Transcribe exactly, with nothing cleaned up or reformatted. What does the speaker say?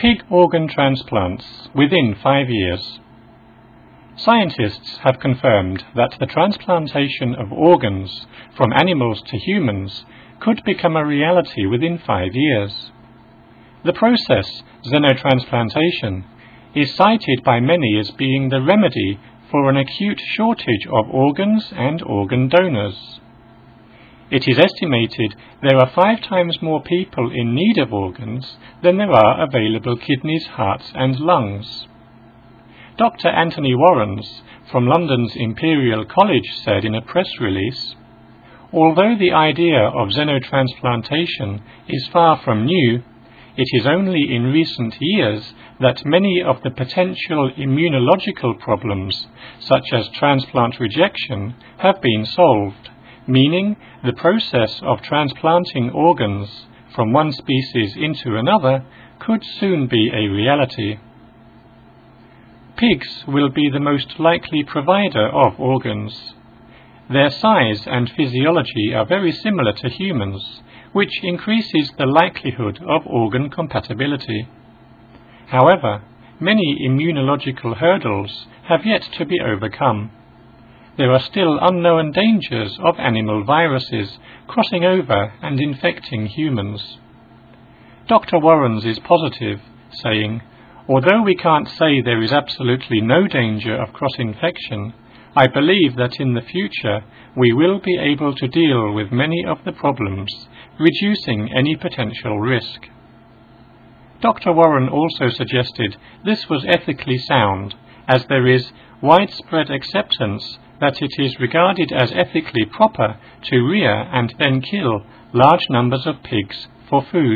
Pig organ transplants within five years. Scientists have confirmed that the transplantation of organs from animals to humans could become a reality within five years. The process, xenotransplantation, is cited by many as being the remedy for an acute shortage of organs and organ donors. It is estimated there are five times more people in need of organs than there are available kidneys, hearts and lungs. Doctor Anthony Warrens from London's Imperial College said in a press release, "Although the idea of xenotransplantation is far from new, it is only in recent years that many of the potential immunological problems, such as transplant rejection, have been solved, meaning the process of transplanting organs from one species into another could soon be a reality." Pigs will be the most likely provider of organs. Their size and physiology are very similar to humans, which increases the likelihood of organ compatibility. However, many immunological hurdles have yet to be overcome. There are still unknown dangers of animal viruses crossing over and infecting humans. Doctor Warrens is positive, saying, "Although we can't say there is absolutely no danger of cross-infection, I believe that in the future we will be able to deal with many of the problems, reducing any potential risk." Doctor Warren also suggested this was ethically sound, as there is widespread acceptance that it is regarded as ethically proper to rear and then kill large numbers of pigs for food.